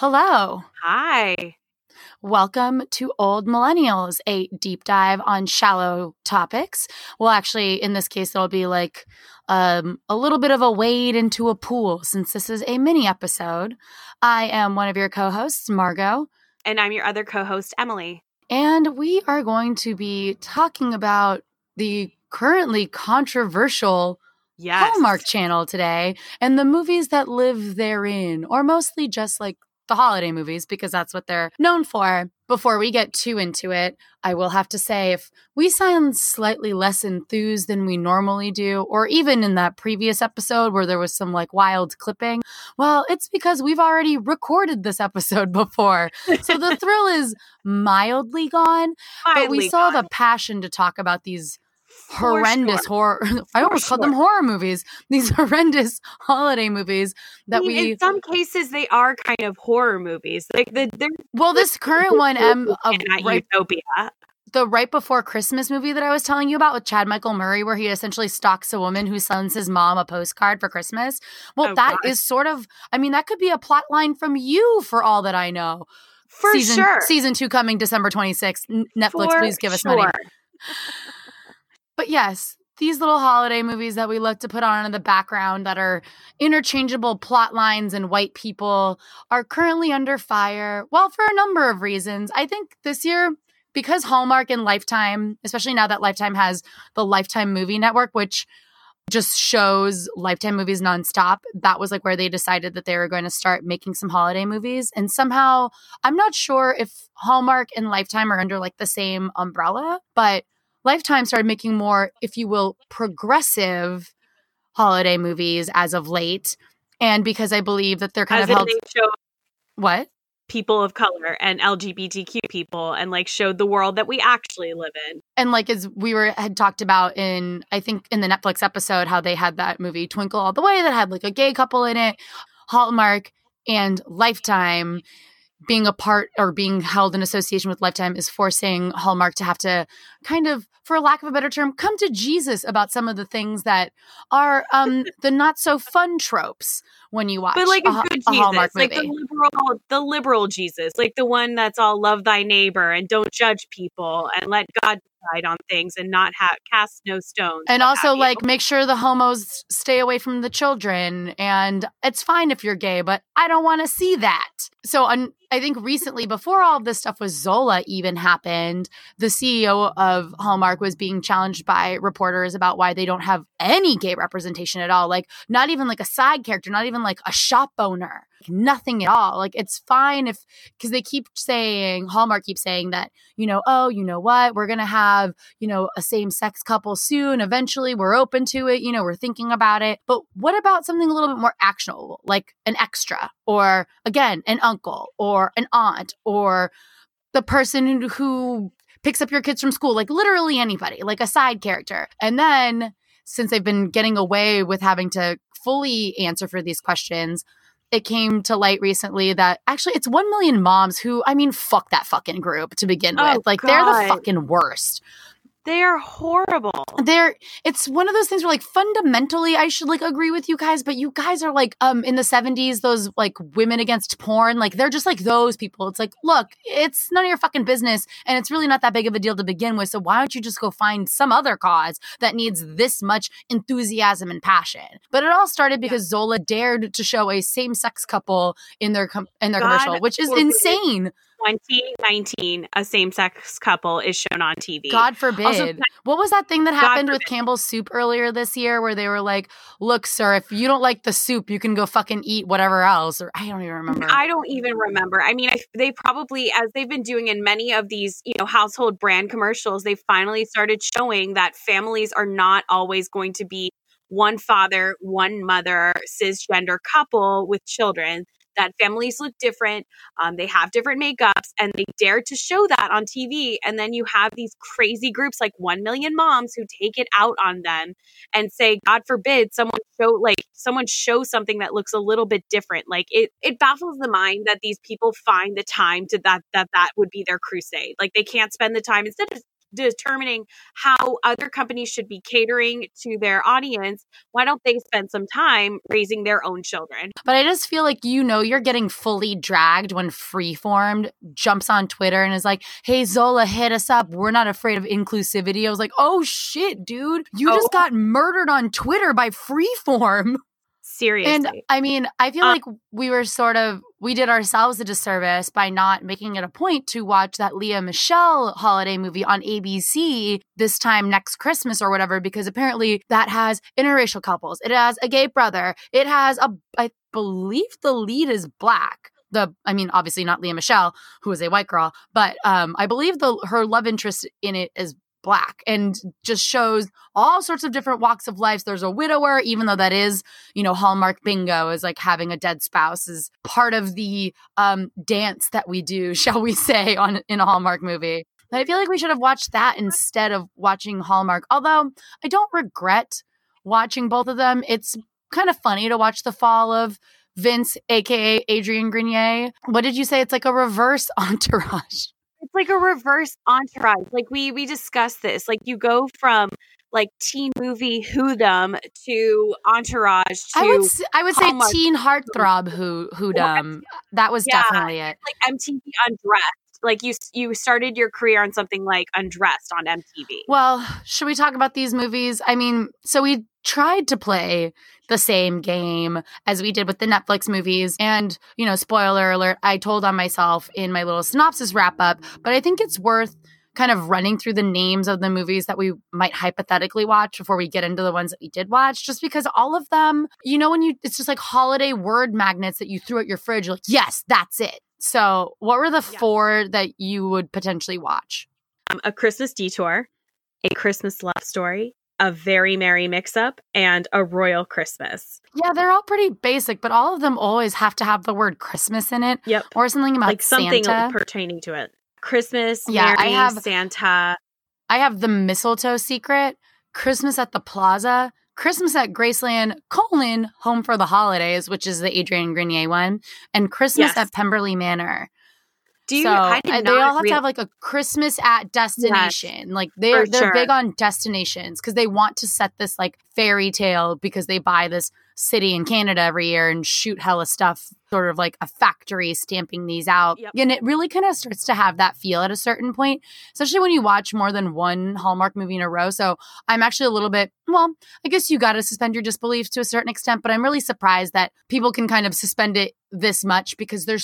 Hello. Hi. Welcome to Old Millennials, a deep dive on shallow topics. Well, actually, in this case, it'll be like a little bit of a wade into a pool since this is a mini episode. I am one of your co-hosts, Margot. And I'm your other co-host, Emily. And we are going to be talking about the currently controversial Hallmark Channel today and the movies that live therein, or mostly just like the holiday movies, because that's what they're known for. Before we get too into it, I will have to say, if we sound slightly less enthused than we normally do, or even in that previous episode where there was some like wild clipping, well, it's because we've already recorded this episode before. So the thrill is mildly gone, but we saw the passion to talk about these horrendous horror. I almost called them horror movies. These horrendous holiday movies that in some cases they are kind of horror movies. Like this current one, Utopia. The right before Christmas movie that I was telling you about with Chad Michael Murray, where he essentially stalks a woman who sends his mom a postcard for Christmas. Well, is sort of, I mean, that could be a plot line from You for all that I know. For sure. Season 2 coming December 26th. Netflix, please give us money. But yes, these little holiday movies that we look to put on in the background that are interchangeable plot lines and white people are currently under fire. Well, for a number of reasons. I think this year, because Hallmark and Lifetime, especially now that Lifetime has the Lifetime Movie Network, which just shows Lifetime movies nonstop, that was like where they decided that they were going to start making some holiday movies. And somehow, I'm not sure if Hallmark and Lifetime are under like the same umbrella, but Lifetime started making more, if you will, progressive holiday movies as of late. And because I believe that they're kind of held... What? People of color and LGBTQ people, and like showed the world that we actually live in. And like as we had talked about in, I think in the Netflix episode, how they had that movie Twinkle All the Way that had like a gay couple in it. Hallmark and Lifetime being a part or being held in association with Lifetime is forcing Hallmark to have to kind of, for lack of a better term, come to Jesus about some of the things that are the not so fun tropes when you watch a good Jesus, Hallmark movie. Like the liberal Jesus, like the one that's all love thy neighbor and don't judge people and let God decide on things and not cast no stones. And also like make sure the homos stay away from the children, and it's fine if you're gay, but I don't want to see that. So I think recently, before all of this stuff with Zola even happened, the CEO of Hallmark was being challenged by reporters about why they don't have any gay representation at all. Like not even like a side character, not even like a shop owner, nothing at all. Like it's fine because they keep saying, Hallmark keeps saying that, oh, you know what, we're going to have, a same-sex couple soon. Eventually we're open to it. We're thinking about it. But what about something a little bit more actionable, like an extra or again, an uncle or an aunt or the person who picks up your kids from school, like literally anybody, like a side character. And then since they've been getting away with having to fully answer for these questions, it came to light recently that actually it's 1 Million Moms who, I mean, fuck that fucking group to begin with. Like, they're the fucking worst. They are horrible. It's one of those things where like fundamentally I should like agree with you guys, but you guys are like in the 70s, those like women against porn, like they're just like those people. It's like, look, it's none of your fucking business and it's really not that big of a deal to begin with. So why don't you just go find some other cause that needs this much enthusiasm and passion? But it all started because Zola dared to show a same-sex couple in their commercial, which is insane. 2019, a same-sex couple is shown on TV. God forbid. Also, what was that thing that happened with Campbell's Soup earlier this year where they were like, look, sir, if you don't like the soup, you can go fucking eat whatever else. Or I don't even remember. I don't even remember. I mean, they probably, as they've been doing in many of these, household brand commercials, they finally started showing that families are not always going to be one father, one mother, cisgender couple with children. That families look different, they have different makeups, and they dare to show that on TV. And then you have these crazy groups like 1 Million Moms who take it out on them and say, God forbid, someone show something that looks a little bit different. Like it baffles the mind that these people find the time to that would be their crusade. Like they can't spend the time instead of determining how other companies should be catering to their audience, why don't they spend some time raising their own children? But I just feel like, you're getting fully dragged when Freeform jumps on Twitter and is like, hey, Zola, hit us up. We're not afraid of inclusivity. I was like, oh shit, dude. You just got murdered on Twitter by Freeform. Seriously. And I mean, I feel like we did ourselves a disservice by not making it a point to watch that Lea Michele holiday movie on ABC this time next Christmas or whatever, because apparently that has interracial couples. It has a gay brother. It has I believe the lead is Black. Obviously not Lea Michele, who is a white girl, but I believe her love interest in it is Black, and just shows all sorts of different walks of life. There's a widower, even though that is, Hallmark bingo is like having a dead spouse is part of the dance that we do, shall we say, in a Hallmark movie. And I feel like we should have watched that instead of watching Hallmark. Although I don't regret watching both of them. It's kind of funny to watch the fall of Vince, aka Adrian Grenier. What did you say? It's like a reverse Entourage. It's like a reverse Entourage. Like we discussed this. Like you go from like teen movie whodom to Entourage to I would say teen heartthrob whodom. That was definitely it. Like MTV Undressed. Like you started your career on something like Undressed on MTV. Well, should we talk about these movies? I mean, so we tried to play the same game as we did with the Netflix movies. And, spoiler alert, I told on myself in my little synopsis wrap up, but I think it's worth kind of running through the names of the movies that we might hypothetically watch before we get into the ones that we did watch, just because all of them, it's just like holiday word magnets that you threw at your fridge. You're like, yes, that's it. So what were the four that you would potentially watch? A Christmas Detour, A Christmas Love Story, A Very Merry Mix-Up, and A Royal Christmas. Yeah, they're all pretty basic, but all of them always have to have the word Christmas in it. Yep. Or something about like something Santa. Pertaining to it. Christmas, Mary, Santa. I have The Mistletoe Secret, Christmas at the Plaza, Christmas at Graceland, Home for the Holidays, which is the Adrian Grenier one, and Christmas at Pemberley Manor. They all have to have like a Christmas at destination. Yes, like they're big on destinations because they want to set this like fairy tale because they buy this city in Canada every year and shoot hella stuff, sort of like a factory stamping these out. Yep. And it really kind of starts to have that feel at a certain point, especially when you watch more than one Hallmark movie in a row. So I'm actually a little bit, I guess you got to suspend your disbelief to a certain extent, but I'm really surprised that people can kind of suspend it this much because there's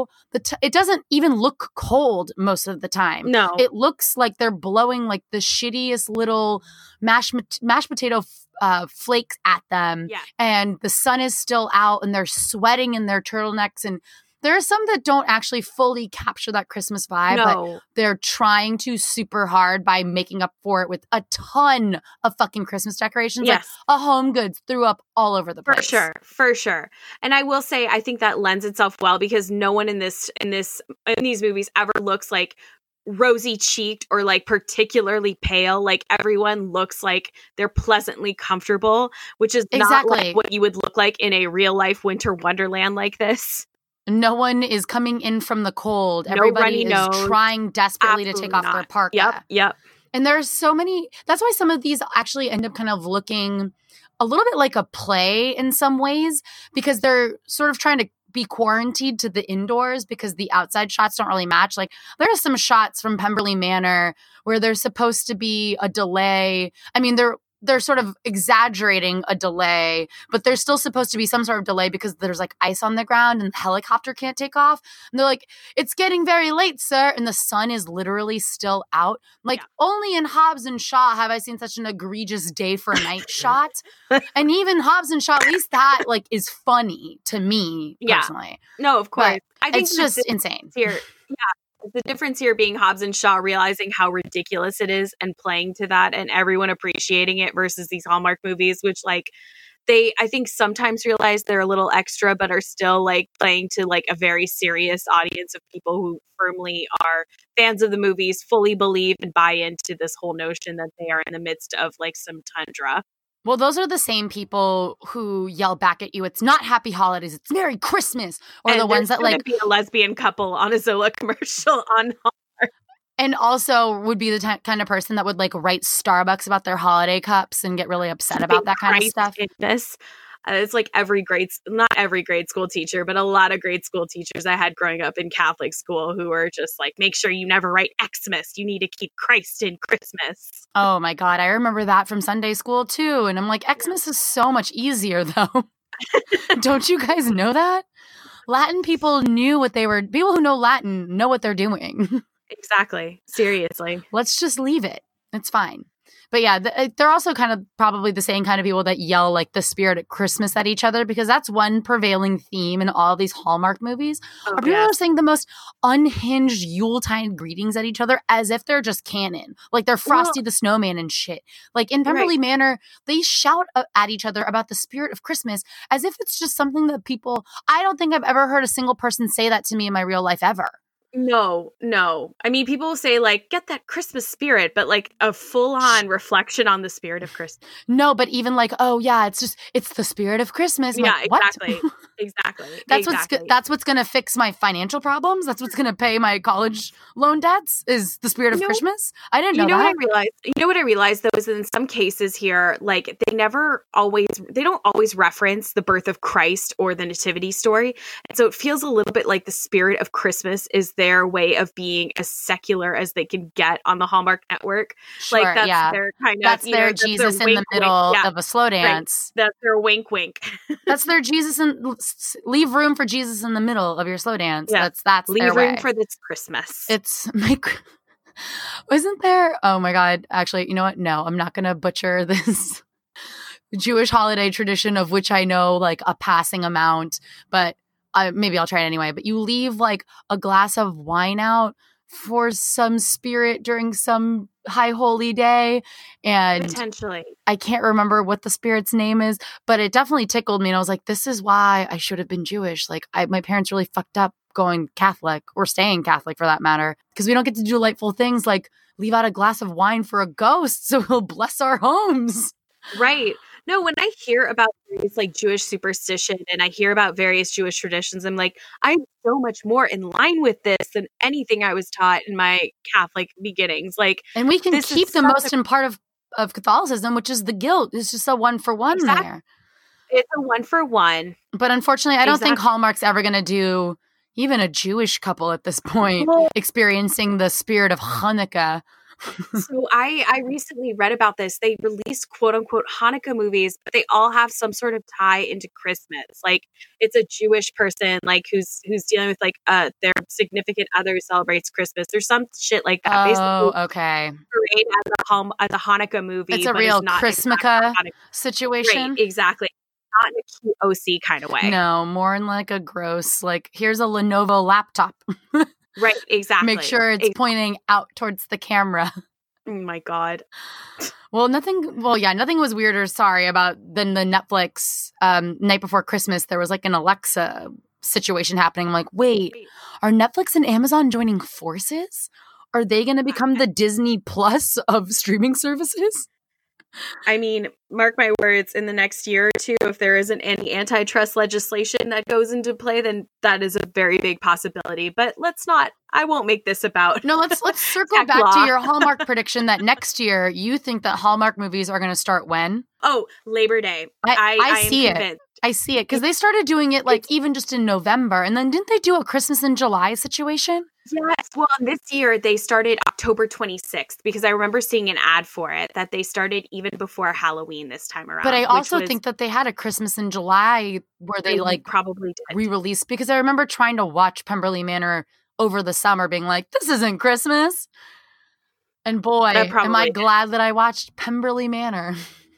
it doesn't even look cold most of the time. No. It looks like they're blowing like the shittiest little mashed potato flakes at them. Yeah. And the sun is still out and they're sweating in their turtlenecks. And there are some that don't actually fully capture that Christmas vibe, but they're trying to super hard by making up for it with a ton of fucking Christmas decorations. Yes. Like a Home Goods threw up all over the place. For sure. And I will say, I think that lends itself well because no one in these movies ever looks like rosy cheeked or like particularly pale. Like everyone looks like they're pleasantly comfortable, which is not like what you would look like in a real life winter wonderland like this. No one is coming in from the cold. Everybody is trying desperately to take off their parka. Yep. And there's so many. That's why some of these actually end up kind of looking a little bit like a play in some ways because they're sort of trying to be quarantined to the indoors because the outside shots don't really match. Like there are some shots from Pemberley Manor where there's supposed to be a delay. I mean, they're sort of exaggerating a delay, but there's still supposed to be some sort of delay because there's like ice on the ground and the helicopter can't take off. And they're like, it's getting very late, sir. And the sun is literally still out. Like only in Hobbs and Shaw have I seen such an egregious day for night shot. And even Hobbs and Shaw, at least that like is funny to me personally. No, of course. But I think it's just insane. The difference here being Hobbs and Shaw realizing how ridiculous it is and playing to that and everyone appreciating it versus these Hallmark movies, which like I think sometimes realize they're a little extra, but are still like playing to like a very serious audience of people who firmly are fans of the movies, fully believe and buy into this whole notion that they are in the midst of like some tundra. Well, those are the same people who yell back at you. It's not Happy Holidays. It's Merry Christmas. Or and the ones that like be a lesbian couple on a Zola commercial on Hallmark. And also would be the kind of person that would like write Starbucks about their holiday cups and get really upset about that kind of stuff. It's like not every grade school teacher, but a lot of grade school teachers I had growing up in Catholic school who were just like, make sure you never write Xmas. You need to keep Christ in Christmas. Oh my God. I remember that from Sunday school too. And I'm like, Xmas is so much easier though. Don't you guys know that? Latin people people who know Latin know what they're doing. Exactly. Seriously. Let's just leave it. It's fine. But yeah, they're also kind of probably the same kind of people that yell like the spirit of Christmas at each other, because that's one prevailing theme in all these Hallmark movies. Are people are saying the most unhinged Yuletide greetings at each other as if they're just canon. Like they're Frosty the Snowman and shit. Like in Pemberley Manor, they shout at each other about the spirit of Christmas as if it's just something that I don't think I've ever heard a single person say that to me in my real life ever. No. I mean, people say like, get that Christmas spirit, but like a full-on reflection on the spirit of Christmas. No, but even like, oh yeah, it's the spirit of Christmas. I'm like, exactly. Exactly. That's what's going to fix my financial problems. That's what's going to pay my college loan debts is the spirit of Christmas. I didn't know that. You know what I realized though is that in some cases here, like they don't always reference the birth of Christ or the nativity story. And so it feels a little bit like the spirit of Christmas is their way of being as secular as they can get on the Hallmark Network. Sure, like that's their kind of, that's their Jesus in the middle of a slow dance. Right. That's their wink wink. That's their Jesus and leave room for Jesus in the middle of your slow dance. Yeah. That's leave their room way. for this Christmas. It's wasn't there? Oh my God. Actually, you know what? No, I'm not going to butcher this Jewish holiday tradition of which I know like a passing amount, but maybe I'll try it anyway. But you leave like a glass of wine out for some spirit during some high holy day. And potentially, I can't remember what the spirit's name is, but it definitely tickled me. And I was like, this is why I should have been Jewish. Like my parents really fucked up going Catholic or staying Catholic for that matter, because we don't get to do delightful things like leave out a glass of wine for a ghost so he'll bless our homes. Right. No, when I hear about various like Jewish superstition and I hear about various Jewish traditions, I'm like, I'm so much more in line with this than anything I was taught in my Catholic beginnings. Like, and we can keep the most important part of Catholicism, which is the guilt. It's just a 1-for-1 there. It's a 1-for-1. But unfortunately, I don't think Hallmark's ever going to do even a Jewish couple at this point experiencing the spirit of Hanukkah. So I recently read about this. They released quote unquote Hanukkah movies, but they all have some sort of tie into Christmas. Like it's a Jewish person like who's dealing with like their significant other who celebrates Christmas or some shit like that. Oh, okay. As a Hanukkah movie. It's a real Chrismica situation. Right, exactly. Not in a cute OC kind of way. No, more in like a gross, like here's a Lenovo laptop. Right, exactly. Make sure it's pointing out towards the camera. Oh my God. Nothing was weirder, than the Netflix Night Before Christmas. There was like an Alexa situation happening. I'm like, wait, are Netflix and Amazon joining forces? Are they going to become the Disney Plus of streaming services? I mean, mark my words, in the next year or two, if there isn't any antitrust legislation that goes into play, then that is a very big possibility. But I won't make this about. No, let's circle back to your Hallmark prediction that next year you think that Hallmark movies are going to start when? Oh, Labor Day. I see it. I see it because they started doing it like even just in November. And then didn't they do a Christmas in July situation? Yes. Well, this year they started October 26th because I remember seeing an ad for it that they started even before Halloween this time around. But I also think that they had a Christmas in July where they like probably did re-released, because I remember trying to watch Pemberley Manor over the summer being like, this isn't Christmas. And boy, am I glad that I watched Pemberley Manor.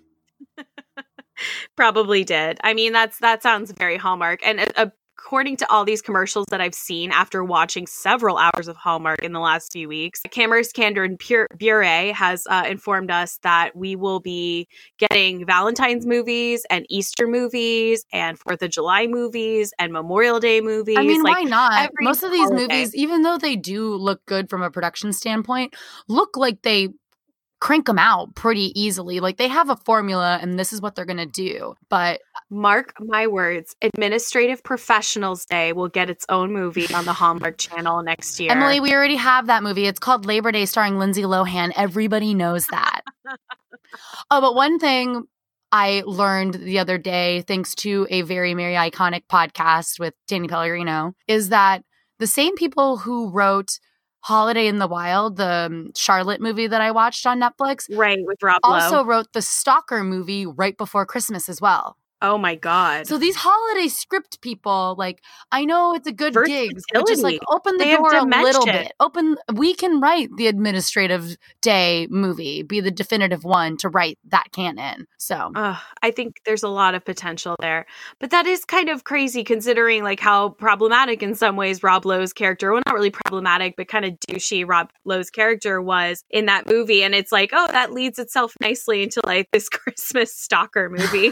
Probably did. I mean, that sounds very Hallmark. And according to all these commercials that I've seen after watching several hours of Hallmark in the last few weeks, Cameras, Candor, and Bure has informed us that we will be getting Valentine's movies and Easter movies and 4th of July movies and Memorial Day movies. I mean, why not? Most of these movies, even though they do look good from a production standpoint, look like they crank them out pretty easily. Like they have a formula and this is what they're going to do. But Mark my words, Administrative Professionals Day will get its own movie on the Hallmark Channel next year. Emily, we already have that movie. It's called Labor Day starring Lindsay Lohan. Everybody knows that. Oh, but one thing I learned the other day, thanks to a very, very iconic podcast with Danny Pellegrino, is that the same people who wrote Holiday in the Wild, the Charlotte movie that I watched on Netflix, right, with Rob Lowe, also wrote the Stalker movie right before Christmas as well. Oh my God. So these holiday script people, like, I know it's a good gig, but just like open the They door a have little dimension. bit. We can write the Administrative Day movie, be the definitive one to write that canon. So I think there's a lot of potential there. But that is kind of crazy considering like how problematic in some ways Rob Lowe's character, well, not really problematic, but kind of douchey Rob Lowe's character was in that movie. And it's like, oh, that leads itself nicely into like this Christmas stalker movie.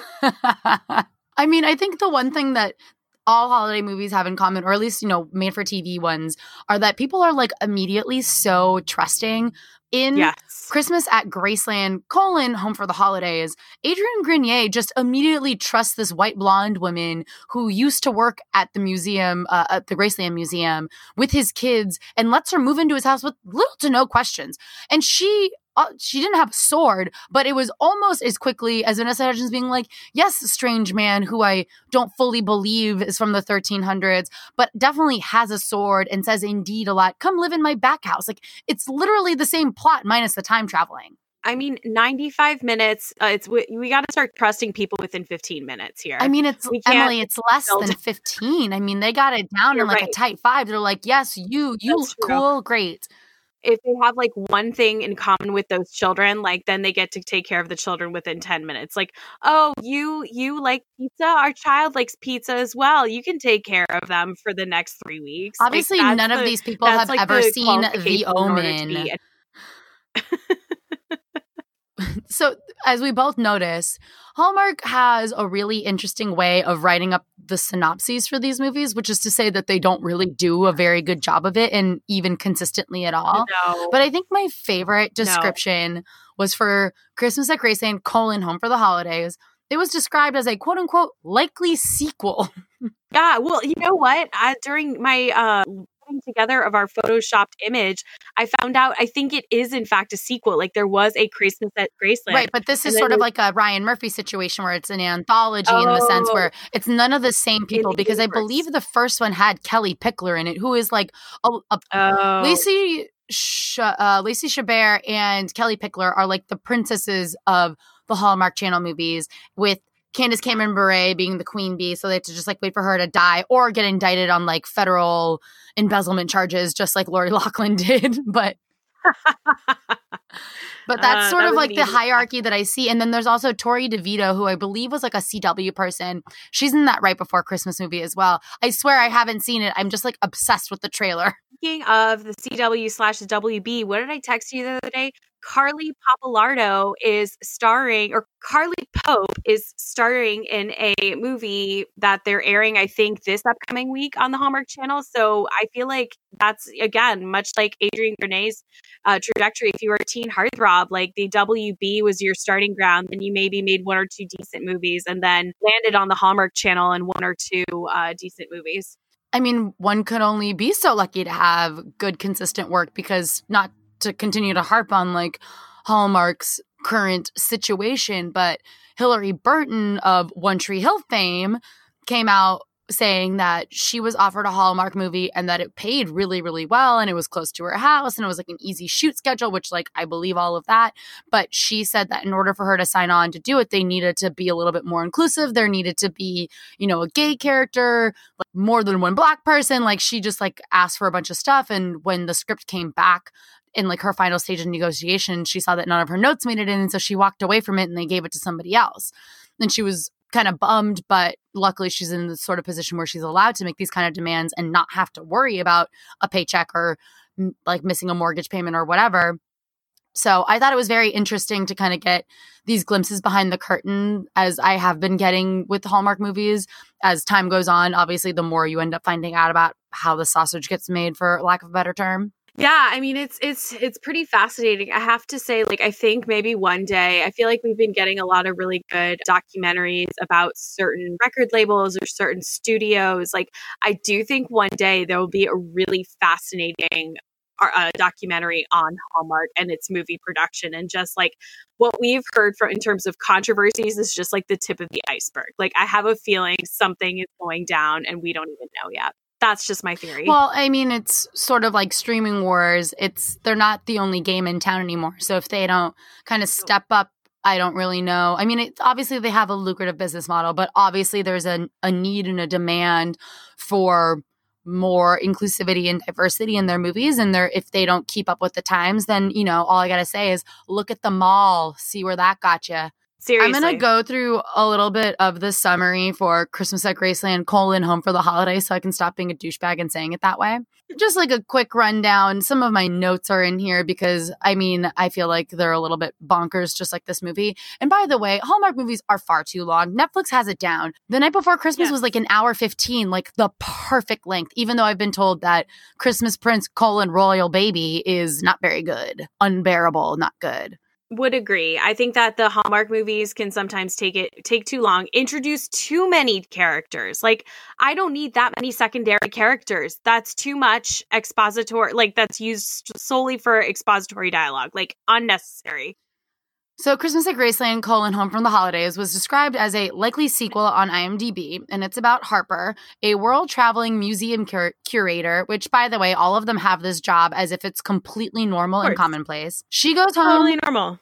I mean, I think the one thing that all holiday movies have in common, or at least, made for TV ones, are that people are like immediately so trusting. In Christmas at Graceland, Home for the Holidays, Adrienne Grenier just immediately trusts this white blonde woman who used to work at the museum, at the Graceland Museum with his kids, and lets her move into his house with little to no questions. And she didn't have a sword, but it was almost as quickly as Vanessa Hudgens being like, yes, strange man who I don't fully believe is from the 1300s, but definitely has a sword and says indeed a lot. Come live in my back house. Like, it's literally the same plot minus the time traveling. I mean, 95 minutes, we got to start trusting people within 15 minutes here. I mean, it's Emily, it's less than 15. I mean, they got it down in like a tight 5. They're like, yes, you look cool, great. If they have like one thing in common with those children, like then they get to take care of the children within 10 minutes. Like, oh, you like pizza? Our child likes pizza as well. You can take care of them for the next 3 weeks. Obviously, like, none of these people have like ever seen The Omen. So, as we both notice, Hallmark has a really interesting way of writing up the synopses for these movies, which is to say that they don't really do a very good job of it, and even consistently at all. No. But I think my favorite description was for Christmas at Graceland, Home for the Holidays. It was described as a quote-unquote likely sequel. Yeah, well, you know what? During my putting together of our photoshopped image, I found out I think it is in fact a sequel. Like there was a Christmas at Graceland. Right, but this is sort of like a Ryan Murphy situation where it's an anthology in the sense where it's none of the same people, because I believe the first one had Kelly Pickler in it, who is like Lacey Chabert and Kelly Pickler are like the princesses of the Hallmark Channel movies, with Candace Cameron Bure being the queen bee, so they have to just like wait for her to die or get indicted on like federal embezzlement charges, just like Lori Loughlin did. But that's sort of like the hierarchy that I see. And then there's also Tori DeVito, who I believe was like a CW person. She's in that Right Before Christmas movie as well. I swear I haven't seen it. I'm just like obsessed with the trailer. Speaking of the CW/WB, what did I text you the other day? Carly Pope is starring in a movie that they're airing, I think, this upcoming week on the Hallmark Channel. So I feel like that's, again, much like Adrienne Grenier's trajectory. If you were a teen heartthrob, like the WB was your starting ground, and you maybe made one or two decent movies and then landed on the Hallmark Channel in one or two decent movies. I mean, one could only be so lucky to have good, consistent work, because not to continue to harp on like Hallmark's current situation, but Hillary Burton of One Tree Hill fame came out saying that she was offered a Hallmark movie and that it paid really, really well, and it was close to her house, and it was like an easy shoot schedule, which like I believe all of that. But she said that in order for her to sign on to do it, they needed to be a little bit more inclusive. There needed to be, a gay character, like more than one Black person. Like she just like asked for a bunch of stuff. And when the script came back in like her final stage of negotiation, she saw that none of her notes made it in. And so she walked away from it and they gave it to somebody else. And she was kind of bummed, but luckily she's in the sort of position where she's allowed to make these kind of demands and not have to worry about a paycheck or like missing a mortgage payment or whatever. So I thought it was very interesting to kind of get these glimpses behind the curtain, as I have been getting with Hallmark movies. As time goes on, obviously, the more you end up finding out about how the sausage gets made, for lack of a better term. Yeah, I mean it's pretty fascinating. I have to say, like, I think maybe one day, I feel like we've been getting a lot of really good documentaries about certain record labels or certain studios. Like, I do think one day there will be a really fascinating documentary on Hallmark and its movie production, and just like what we've heard from in terms of controversies is just like the tip of the iceberg. Like, I have a feeling something is going down and we don't even know yet. That's just my theory. Well, I mean, it's sort of like streaming wars. They're not the only game in town anymore. So if they don't kind of step up, I don't really know. I mean, obviously they have a lucrative business model, but obviously there's a need and a demand for more inclusivity and diversity in their movies. And if they don't keep up with the times, then, all I got to say is look at the mall, see where that got you. Seriously. I'm going to go through a little bit of the summary for Christmas at Graceland, Home for the Holidays, so I can stop being a douchebag and saying it that way. Just like a quick rundown. Some of my notes are in here because, I mean, I feel like they're a little bit bonkers, just like this movie. And by the way, Hallmark movies are far too long. Netflix has it down. The Night Before Christmas was like an hour 15, like the perfect length, even though I've been told that Christmas Prince, Royal Baby is not very good. Unbearable, not good. Would agree. I think that the Hallmark movies can sometimes take too long, introduce too many characters. Like, I don't need that many secondary characters. That's too much expository, like that's used solely for expository dialogue, like unnecessary. So Christmas at Graceland, Home from the Holidays was described as a likely sequel on IMDb, and it's about Harper, a world-traveling museum curator, which, by the way, all of them have this job as if it's completely normal and commonplace. She goes home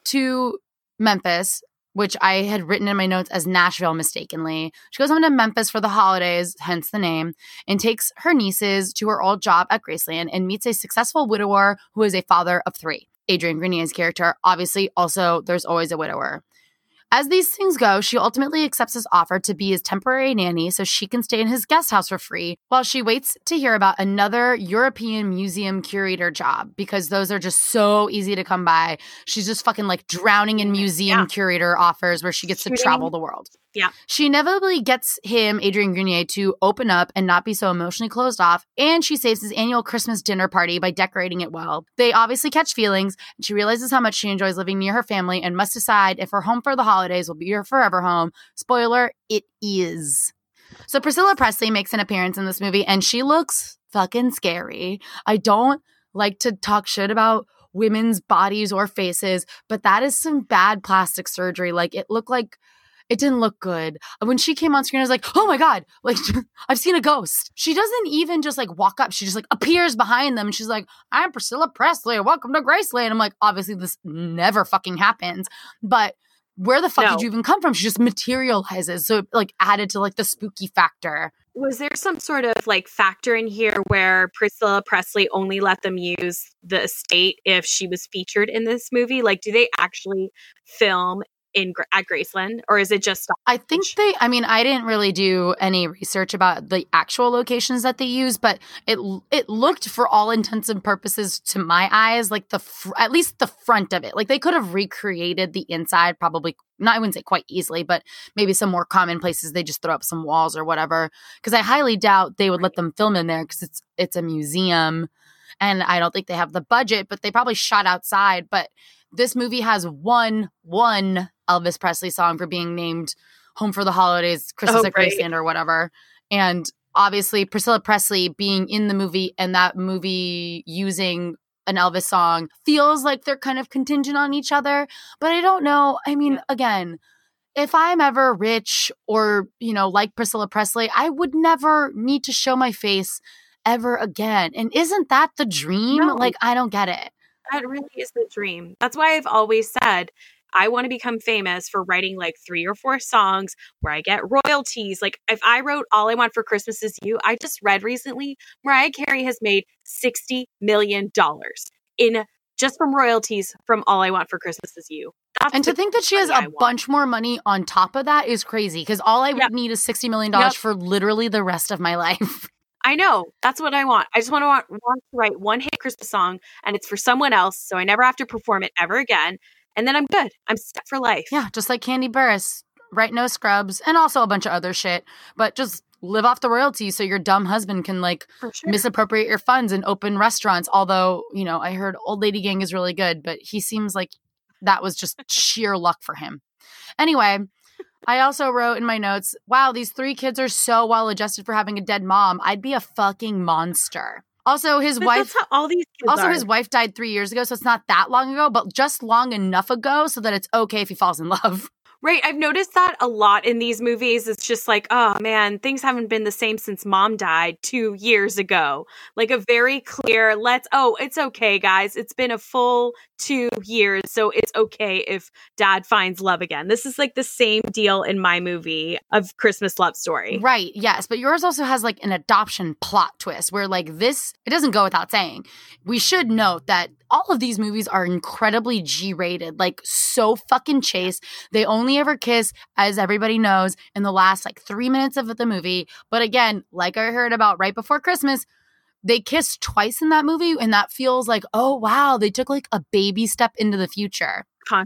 to Memphis, which I had written in my notes as Nashville mistakenly. She goes home to Memphis for the holidays, hence the name, and takes her nieces to her old job at Graceland and meets a successful widower who is a father of 3. Adrian Grenier's character. Obviously, also, there's always a widower. As these things go, she ultimately accepts his offer to be his temporary nanny so she can stay in his guest house for free while she waits to hear about another European museum curator job, because those are just so easy to come by. She's just fucking like drowning in museum curator offers where she gets to travel the world. Yeah. She inevitably gets him, Adrian Grenier, to open up and not be so emotionally closed off, and she saves his annual Christmas dinner party by decorating it well. They obviously catch feelings, and she realizes how much she enjoys living near her family and must decide if her home for the holidays will be her forever home. Spoiler, it is. So Priscilla Presley makes an appearance in this movie, and she looks fucking scary. I don't like to talk shit about women's bodies or faces, but that is some bad plastic surgery. Like, it didn't look good. When she came on screen, I was like, oh my God, like, I've seen a ghost. She doesn't even just like walk up. She just like appears behind them. And she's like, I'm Priscilla Presley. Welcome to Graceland. I'm like, obviously this never fucking happens. But where the fuck did you even come from? She just materializes. So it like added to like the spooky factor. Was there some sort of like factor in here where Priscilla Presley only let them use the estate if she was featured in this movie? Like, do they actually film at Graceland, or is it just I think I didn't really do any research about the actual locations that they use, but it looked, for all intents and purposes, to my eyes, like at least the front of it. Like, they could have recreated the inside, probably not, I wouldn't say quite easily, but maybe some more common places they just throw up some walls or whatever, because I highly doubt they would let them film in there because it's a museum, and I don't think they have the budget, but they probably shot outside. But this movie has one Elvis Presley song for being named Home for the Holidays, Christmas at Graceland or whatever. And obviously Priscilla Presley being in the movie and that movie using an Elvis song feels like they're kind of contingent on each other. But I don't know. I mean, again, if I'm ever rich or, like Priscilla Presley, I would never need to show my face ever again. And isn't that the dream? No. Like, I don't get it. That really is the dream. That's why I've always said I want to become famous for writing like 3 or 4 songs where I get royalties. Like, if I wrote All I Want for Christmas Is You, I just read recently Mariah Carey has made $60 million just from royalties from All I Want for Christmas Is You. And to think that she has a bunch more money on top of that is crazy, because all I would need is $60 million for literally the rest of my life. I know. That's what I want. I just want to write one hit Christmas song, and it's for someone else, so I never have to perform it ever again. And then I'm good. I'm set for life. Yeah, just like Candy Burris. Write No Scrubs, and also a bunch of other shit. But just live off the royalties so your dumb husband can like For sure. misappropriate your funds and open restaurants. Although, you know, I heard Old Lady Gang is really good, but he seems like that was just sheer luck for him. Anyway, I also wrote in my notes, wow, these 3 kids are so well adjusted for having a dead mom. I'd be a fucking monster. Also, his But wife. that's how all these kids are. His wife died 3 years ago, so it's not that long ago, but just long enough ago so that it's okay if he falls in love. Right. I've noticed that a lot in these movies. It's just like, oh man, things haven't been the same since mom died 2 years ago. Like a very clear, it's okay, guys. It's been a full 2 years, so it's okay if dad finds love again. This is like the same deal in my movie of Christmas Love Story. Right. Yes. But yours also has like an adoption plot twist where like this, it doesn't go without saying. We should note that all of these movies are incredibly G-rated, like so fucking chaste. They only ever kiss, as everybody knows, in the last like 3 minutes of the movie. But again, like I heard about right before Christmas, they kiss twice in that movie, and that feels like, oh wow, they took like a baby step into the future.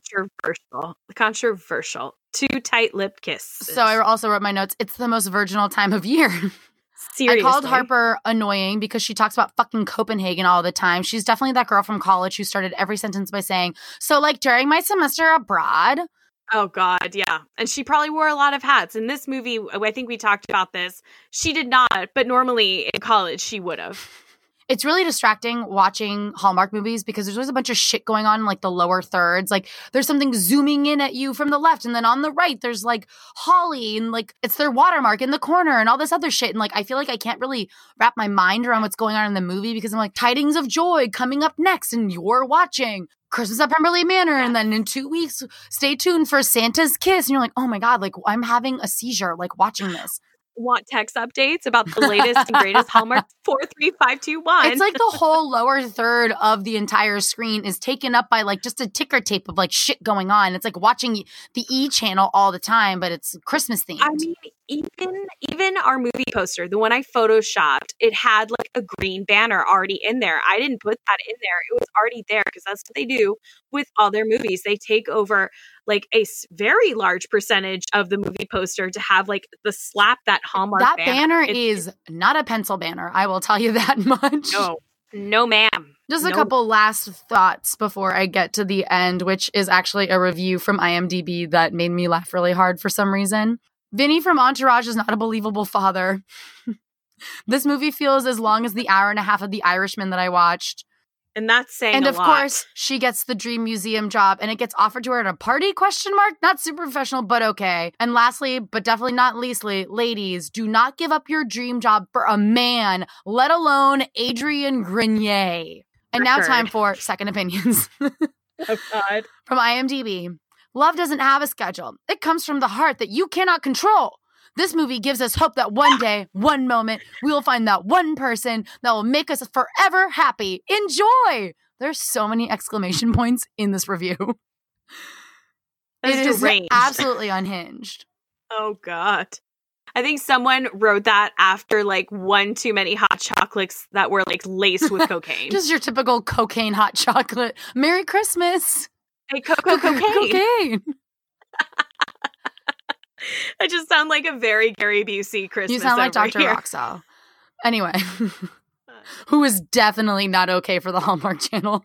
Controversial. 2 tight-lipped kisses. So I also wrote my notes, it's the most virginal time of year. Seriously. I called Harper annoying because she talks about fucking Copenhagen all the time. She's definitely that girl from college who started every sentence by saying, so like during my semester abroad. Oh, God, yeah. And she probably wore a lot of hats. In this movie, I think we talked about this. She did not, but normally in college she would have. It's really distracting watching Hallmark movies because there's always a bunch of shit going on in like the lower thirds. Like there's something zooming in at you from the left, and then on the right there's like Holly and like it's their watermark in the corner and all this other shit. And like I feel like I can't really wrap my mind around what's going on in the movie because I'm like, tidings of joy coming up next, and you're watching Christmas at Pemberley Manor, and then in 2 weeks, stay tuned for Santa's Kiss. And you're like, oh my God, like I'm having a seizure like watching this. Want text updates about the latest and greatest Hallmark 43521. It's like the whole lower third of the entire screen is taken up by like just a ticker tape of like shit going on. It's like watching the E channel all the time, but it's Christmas themed. I mean, even our movie poster, the one I photoshopped, it had like a green banner already in there. I didn't put that in there. It was already there because that's what they do with all their movies. They take over like a very large percentage of the movie poster to have like the slap that Hallmark that banner. Is not a pencil banner. I will tell you that much. No, ma'am. Just a couple last thoughts before I get to the end, which is actually a review from IMDb that made me laugh really hard for some reason. Vinny from Entourage is not a believable father. This movie feels as long as the hour and a half of The Irishman that I watched. And that's saying and a of lot. course, she gets the dream museum job, and it gets offered to her at a party, ? Not super professional, but okay. And lastly, but definitely not leastly, ladies, do not give up your dream job for a man, let alone Adrian Grenier. And now time for second opinions. Oh, God. From IMDb. Love doesn't have a schedule. It comes from the heart that you cannot control. This movie gives us hope that one day, one moment, we will find that one person that will make us forever happy. Enjoy! There's so many exclamation points in this review. It is absolutely unhinged. Oh, God. I think someone wrote that after like one too many hot chocolates that were like laced with cocaine. Just your typical cocaine hot chocolate. Merry Christmas. Hey, cocaine. I just sound like a very Gary Busey Christmas. You sound like Dr. Here. Roxo. Anyway, who is definitely not okay for the Hallmark Channel.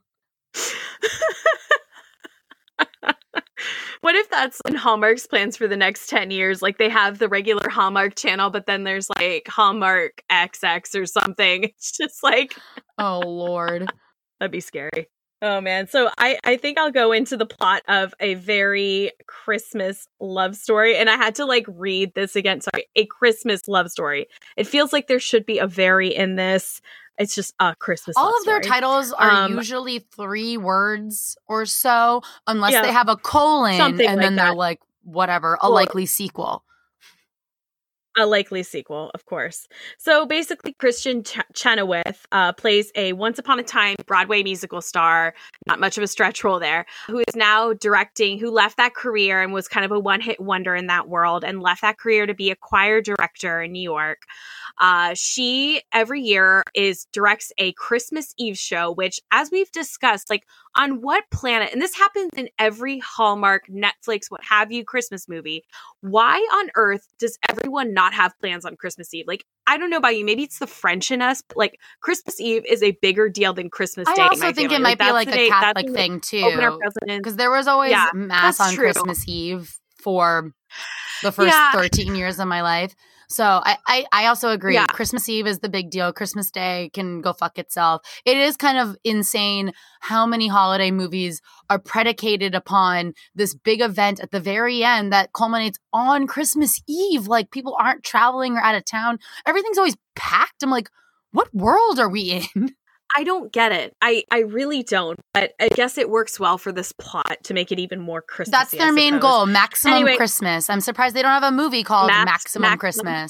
What if that's in Hallmark's plans for the next 10 years? Like they have the regular Hallmark channel, but then there's like Hallmark XX or something. It's just like... Oh, Lord. That'd be scary. Oh, man. So I think I'll go into the plot of a very Christmas love story. And I had to like read this again. Sorry. A Christmas love story. It feels like there should be a very in this. It's just a Christmas love story. All of their titles are usually 3 words or so, unless they have a colon Something and like then that. they're like, whatever, a likely sequel. A likely sequel, of course. So basically, Christian Chenoweth plays a once upon a time Broadway musical star, not much of a stretch role there, who is now directing, who left that career and was kind of a one-hit wonder in that world and left that career to be a choir director in New York. She every year directs a Christmas Eve show, which, as we've discussed, like on what planet, and this happens in every Hallmark, Netflix, what have you, Christmas movie, why on earth does everyone not not have plans on Christmas Eve. Like, I don't know about you, maybe it's the French in us, but like Christmas Eve is a bigger deal than Christmas Day. I also think it might be like a Catholic thing too, because there was always mass on Christmas Eve for the first 13 years of my life. So I also agree. Yeah. Christmas Eve is the big deal. Christmas Day can go fuck itself. It is kind of insane how many holiday movies are predicated upon this big event at the very end that culminates on Christmas Eve. Like, people aren't traveling or out of town. Everything's always packed. I'm like, what world are we in? I don't get it. I really don't. But I guess it works well for this plot to make it even more Christmassy. That's their main goal, maximum Christmas. I'm surprised they don't have a movie called Maximum Christmas.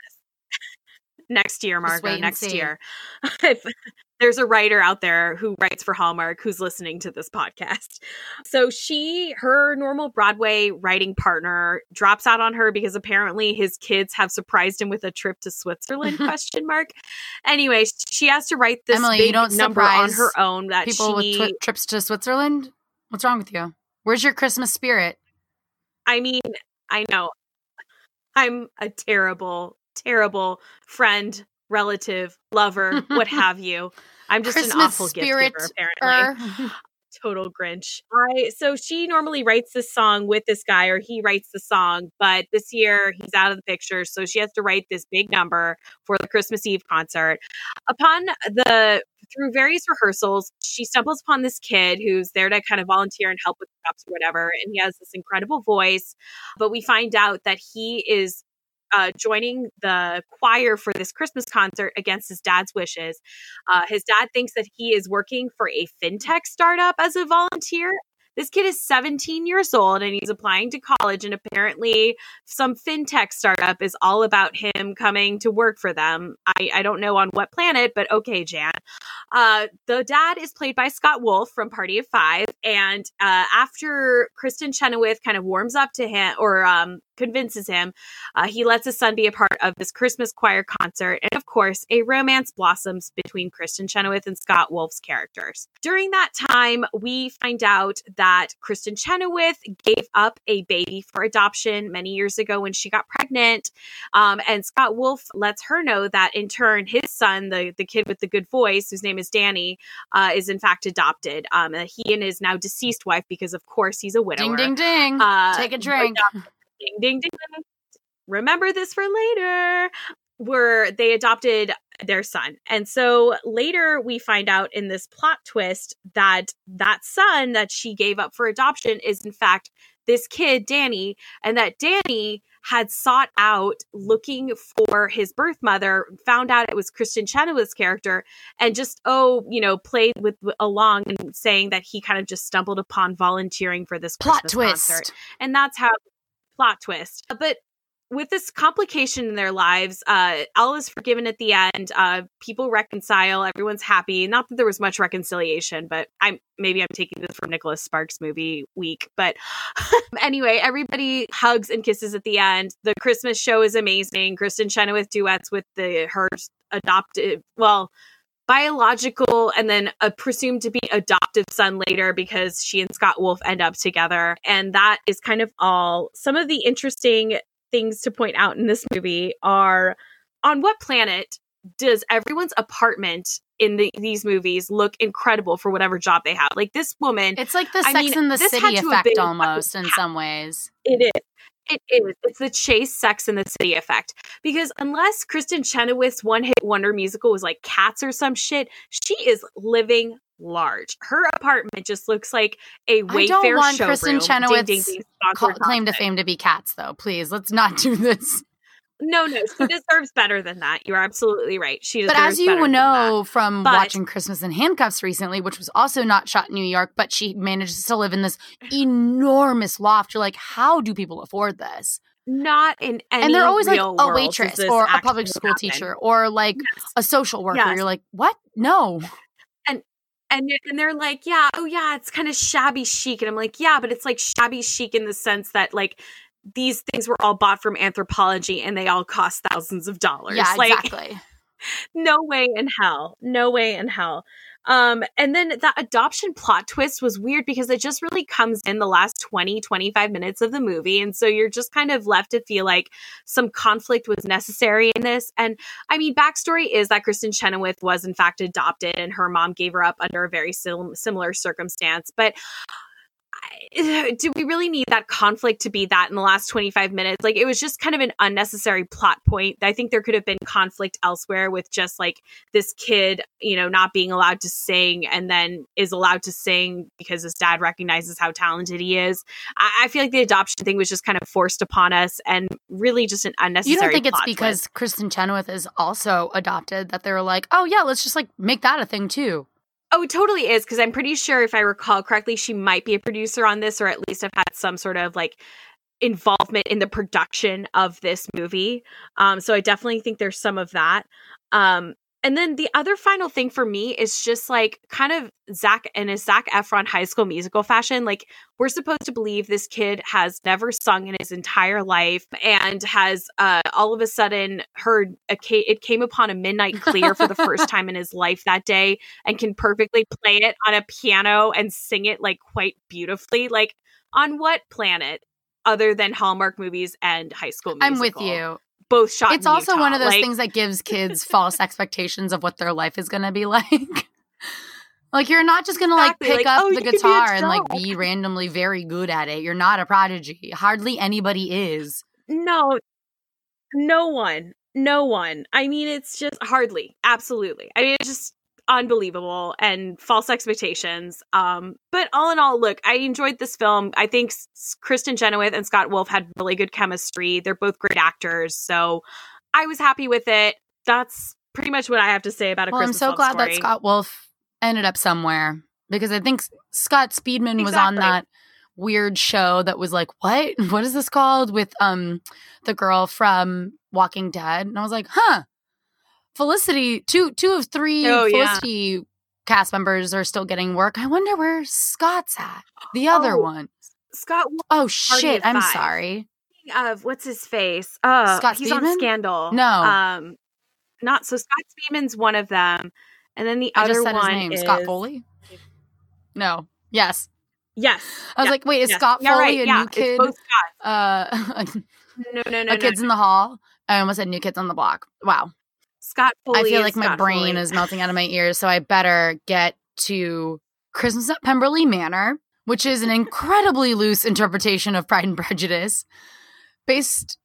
Next year, Margo, next year. There's a writer out there who writes for Hallmark who's listening to this podcast. So her normal Broadway writing partner drops out on her because apparently his kids have surprised him with a trip to Switzerland, ? Anyway, she has to write this Emily, big you don't number on her own. That people with trips to Switzerland? What's wrong with you? Where's your Christmas spirit? I mean, I know. I'm a terrible, terrible friend, relative, lover, what have you. I'm just Christmas an awful gift giver, apparently. Total Grinch. So she normally writes this song with this guy, or he writes the song, but this year he's out of the picture, so she has to write this big number for the Christmas Eve concert. Through various rehearsals, she stumbles upon this kid who's there to kind of volunteer and help with props or whatever, and he has this incredible voice, but we find out that he is joining the choir for this Christmas concert against his dad's wishes. His dad thinks that he is working for a fintech startup as a volunteer. This kid is 17 years old and he's applying to college, and apparently some fintech startup is all about him coming to work for them. I don't know on what planet, but okay, Jan. The dad is played by Scott Wolf from Party of Five, and after Kristin Chenoweth kind of warms up to him or convinces him, he lets his son be a part of this Christmas choir concert, and of course, a romance blossoms between Kristin Chenoweth and Scott Wolf's characters. During that time, we find out that Kristin Chenoweth gave up a baby for adoption many years ago when she got pregnant, and Scott Wolf lets her know that in turn, his son, the kid with the good voice, whose name is Danny, is in fact adopted. He and his now deceased wife, because of course he's a widower. Ding, ding, ding. Take a drink. Ding, ding, ding. Remember this for later. They adopted their son. And so later we find out in this plot twist that son that she gave up for adoption is in fact this kid, Danny, and that Danny had sought out looking for his birth mother, found out it was Kristin Chenoweth's character, and just, played along and saying that he kind of just stumbled upon volunteering for this plot Christmas twist concert. And that's how plot twist. But with this complication in their lives, all is forgiven at the end. People reconcile. Everyone's happy. Not that there was much reconciliation, but I'm taking this from Nicholas Sparks movie week. But anyway, everybody hugs and kisses at the end. The Christmas show is amazing. Kristin Chenoweth duets with her adoptive, biological and then a presumed to be adoptive son later, because she and Scott Wolf end up together. And that is kind of all. Some of the interesting things to point out in this movie are, on what planet does everyone's apartment in these movies look incredible for whatever job they have? Like, this woman, it's like the Sex and the City effect almost in some ways. It is. It is. It's the Chase Sex and the City effect. Because unless Kristin Chenoweth's one-hit wonder musical was like Cats or some shit, she is living large. Her apartment just looks like a Wayfair showroom. I don't want Kristin Chenoweth's claim to fame to be Cats, though. Please, let's not do this. No, she deserves better than that. You're absolutely right. She deserves better. But as you know from watching Christmas in Handcuffs recently, which was also not shot in New York, but she manages to live in this enormous loft. You're like, how do people afford this? Not in any And they're always like real a world waitress or a public school teacher or like a social worker. Yes. You're like, what? No. And they're like, it's kind of shabby chic. And I'm like, yeah, but it's like shabby chic in the sense that like these things were all bought from Anthropologie and they all cost thousands of dollars. Yeah, like, exactly. No way in hell. No way in hell. And then that adoption plot twist was weird because it just really comes in the last 20, 25 minutes of the movie. And so you're just kind of left to feel like some conflict was necessary in this. And I mean, backstory is that Kristen Chenoweth was in fact adopted and her mom gave her up under a very similar circumstance. But do we really need that conflict to be that in the last 25 minutes? Like, it was just kind of an unnecessary plot point. I think there could have been conflict elsewhere with just like this kid, you know, not being allowed to sing and then is allowed to sing because his dad recognizes how talented he is. I feel like the adoption thing was just kind of forced upon us and really just an unnecessary You don't think it's plot because twist. Kristen Chenoweth is also adopted that they were like, oh yeah, let's just like make that a thing too? Oh, it totally is, because I'm pretty sure, if I recall correctly, she might be a producer on this, or at least have had some sort of like involvement in the production of this movie. So I definitely think there's some of that. And then the other final thing for me is just like kind of Zac Efron High School Musical fashion. Like, we're supposed to believe this kid has never sung in his entire life and has all of a sudden heard it came upon a midnight clear for the first time in his life that day and can perfectly play it on a piano and sing it like quite beautifully. Like, on what planet other than Hallmark movies and High School Musical? I'm with you. Both shot It's in also Utah. one of those Like, things that gives kids false expectations of what their life is going to be like. Like, you're not just going to Exactly. like pick Like, up oh, the you can be a guitar and like jock. be randomly very good at it. You're not a prodigy. Hardly anybody is. No one. I mean, it's just hardly. Absolutely. I mean, it's just unbelievable and false expectations. But all in all, look, I enjoyed this film. I think Kristen Chenoweth and Scott Wolf had really good chemistry. They're both great actors. So I was happy with it. That's pretty much what I have to say about Well, I'm Christmas so Love glad Story. that Scott Wolf ended up somewhere because I think Scott Speedman was on Exactly. that weird show that was like, what is this called, with the girl from Walking Dead, and I was like, Felicity, two of three Oh, yeah. Felicity cast members are still getting work. I wonder where Scott's at, the other Oh, one. Scott Wolf Oh Party shit, of I'm Five. sorry. Of what's his face? Scott He's on Speedman? Scandal. No. Not so. Scott Speedman's one of them, and then the I other just said one his name. is Scott Foley? No. Yes. Yes. I was like, wait, is Scott Yeah, Foley right. a Yeah, new kid? it's both Scott. No, No. Kids in the Hall. I almost said New Kids on the Block. Wow. Scott Foley. I feel is like my Scott brain Foley. is melting out of my ears, so I better get to Christmas at Pemberley Manor, which is an incredibly loose interpretation of Pride and Prejudice. It's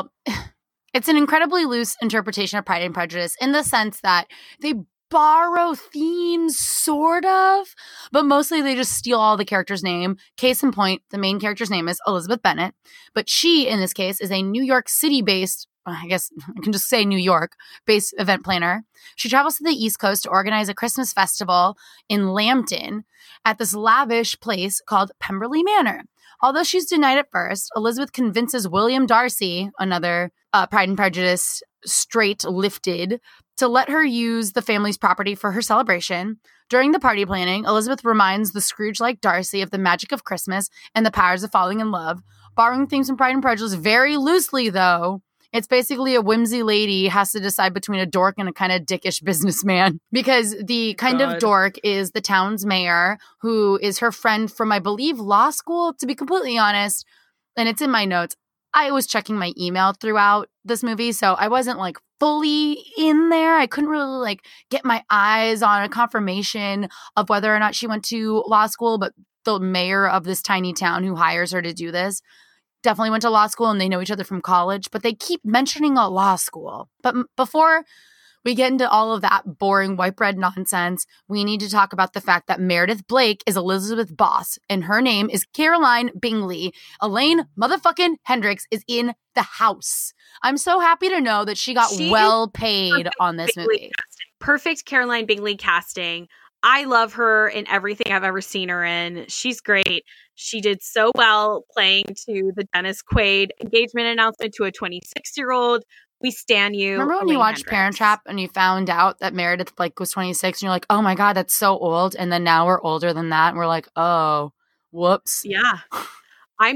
an incredibly loose interpretation of Pride and Prejudice in the sense that they borrow themes, sort of, but mostly they just steal all the characters' name. Case in point, the main character's name is Elizabeth Bennet, but she, in this case, is a New York City-based, I guess I can just say New York-based event planner. She travels to the East Coast to organize a Christmas festival in Lambton at this lavish place called Pemberley Manor. Although she's denied at first, Elizabeth convinces William Darcy, another Pride and Prejudice straight lifted, to let her use the family's property for her celebration. During the party planning, Elizabeth reminds the Scrooge-like Darcy of the magic of Christmas and the powers of falling in love. Borrowing themes from Pride and Prejudice very loosely, though, it's basically a whimsy lady has to decide between a dork and a kind of dickish businessman, because the kind of dork is the town's mayor, who is her friend from, I believe, law school, to be completely honest. And it's in my notes. I was checking my email throughout this movie, so I wasn't like fully in there. I couldn't really like get my eyes on a confirmation of whether or not she went to law school, but the mayor of this tiny town who hires her to do this definitely went to law school, and they know each other from college, but they keep mentioning a law school. But before we get into all of that boring white bread nonsense, we need to talk about the fact that Meredith Blake is Elizabeth Boss, and her name is Caroline Bingley. Elaine motherfucking Hendricks is in the house. I'm so happy to know that she got well paid on this movie. Perfect Caroline Bingley casting. I love her in everything I've ever seen her in. She's great. She did so well playing to the Dennis Quaid engagement announcement to a 26-year-old. We stan you. Remember when Elaine you watched Hendricks. Parent Trap and you found out that Meredith Blake was 26 and you're like, oh my God, that's so old. And then now we're older than that. And we're like, oh, whoops. Yeah. I'm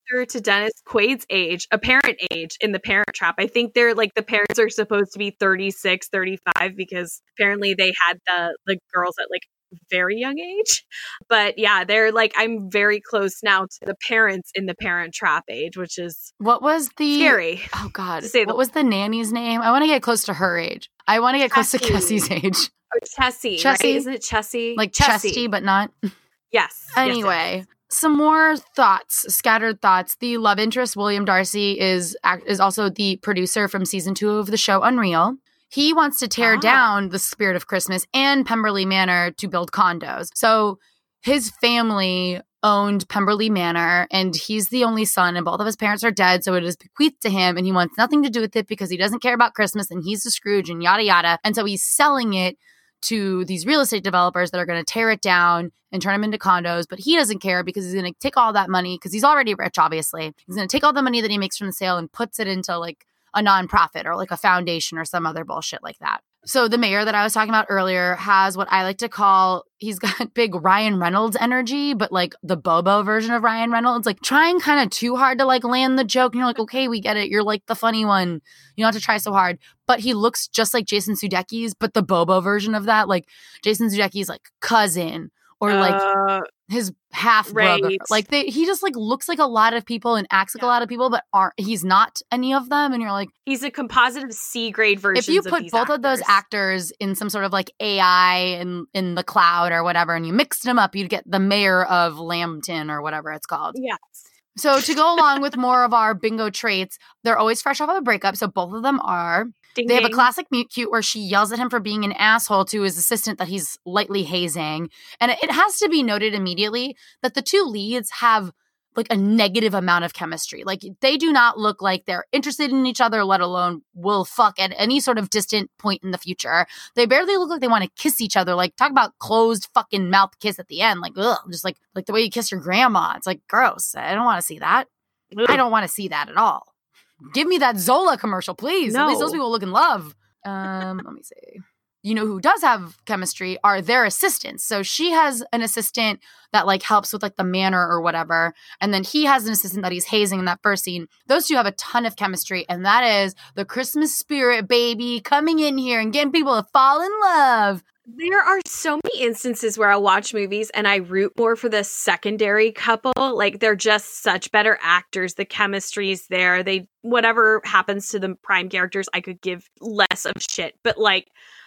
closer to Dennis Quaid's age, apparent age in The Parent Trap. I think they're like, the parents are supposed to be 36, 35 because apparently they had the girls at like very young age. But yeah, they're like, I'm very close now to the parents in The Parent Trap age, which is what was the scary. Oh God. What was the nanny's name? I want to get close to her age. I want to get close to Kessie's age. Or Chessie, Chessie? right? Isn't it Chessie? Like Chesty, but not. Yes. Anyway, yes. some more thoughts, scattered thoughts. The love interest, William Darcy, is also the producer from season 2 of the show Unreal. He wants to tear down the Spirit of Christmas and Pemberley Manor to build condos. So his family owned Pemberley Manor, and he's the only son, and both of his parents are dead, so it is bequeathed to him, and he wants nothing to do with it because he doesn't care about Christmas, and he's a Scrooge, and yada yada. And so he's selling it to these real estate developers that are going to tear it down and turn them into condos, but he doesn't care because he's going to take all that money, because he's already rich, obviously. He's going to take all the money that he makes from the sale and puts it into like a nonprofit or like a foundation or some other bullshit like that. So the mayor that I was talking about earlier has what I like to call, he's got big Ryan Reynolds energy, but like the Bobo version of Ryan Reynolds, like trying kind of too hard to like land the joke. And you're like, okay, we get it. You're like the funny one. You don't have to try so hard. But he looks just like Jason Sudeikis, but the Bobo version of that, like Jason Sudeikis' like cousin or like his half brother. Right. Like he just like looks like a lot of people and acts like a lot of people, but he's not any of them. And you're like, he's a composite of C-grade version. If you put both of those actors in some sort of like AI in the cloud or whatever, and you mixed them up, you'd get the mayor of Lambton or whatever it's called. Yes. So to go along with more of our bingo traits, they're always fresh off of a breakup. So both of them are. Ding, they have a ding. classic meet cute where she yells at him for being an asshole to his assistant that he's lightly hazing. And it has to be noted immediately that the two leads have like a negative amount of chemistry. Like they do not look like they're interested in each other, let alone will fuck at any sort of distant point in the future. They barely look like they want to kiss each other. Like talk about closed fucking mouth kiss at the end. Like, ugh, just like the way you kiss your grandma. It's like gross. I don't want to see that. Ugh. I don't want to see that at all. Give me that Zola commercial, please. No. At least those people look in love. Let me see. You know who does have chemistry are their assistants. So she has an assistant that like helps with like the manor or whatever. And then he has an assistant that he's hazing in that first scene. Those two have a ton of chemistry. And that is the Christmas spirit, baby, coming in here and getting people to fall in love. There are so many instances where I'll watch movies and I root more for the secondary couple. Like they're just such better actors. The chemistry's there. Whatever happens to the prime characters, I could give less of shit. But like,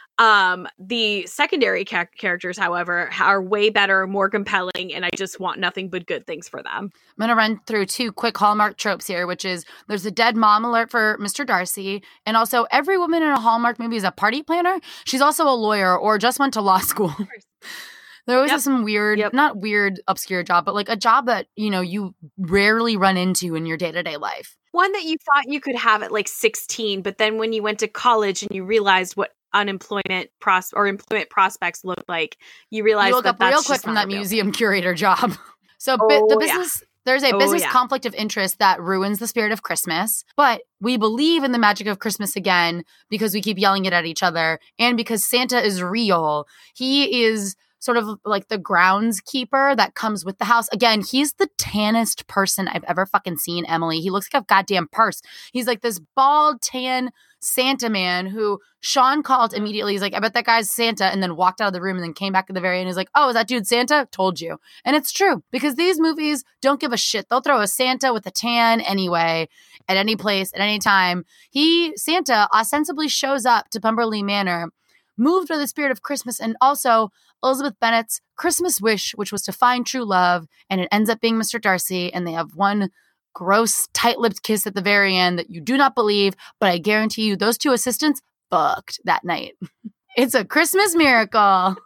the secondary characters, however, are way better, more compelling, and I just want nothing but good things for them. I'm going to run through 2 quick Hallmark tropes here, which is there's a dead mom alert for Mr. Darcy, and also every woman in a Hallmark movie is a party planner. She's also a lawyer or just went to law school. There always has some weird, not weird, obscure job, but like a job that, you know, you rarely run into in your day-to-day life. One that you thought you could have at like 16, but then when you went to college and you realized what employment prospects look like, you realize you look that up real quick from that musium curator job. So the business, there's a business conflict of interest that ruins the spirit of Christmas, but we believe in the magic of Christmas again because we keep yelling it at each other and because Santa is real. He is sort of like the groundskeeper that comes with the house. Again, he's the tannest person I've ever fucking seen, Emily. He looks like a goddamn purse. He's like this bald, tan Santa man who Sean called immediately. He's like, I bet that guy's Santa, and then walked out of the room and then came back at the very end. He's like, oh, is that dude Santa? Told you. And it's true because these movies don't give a shit. They'll throw a Santa with a tan anyway at any place at any time. Santa ostensibly shows up to Pemberley Manor moved by the spirit of Christmas, and also Elizabeth Bennet's Christmas wish, which was to find true love, and it ends up being Mr. Darcy, and they have one gross, tight-lipped kiss at the very end that you do not believe, but I guarantee you those two assistants fucked that night. It's a Christmas miracle.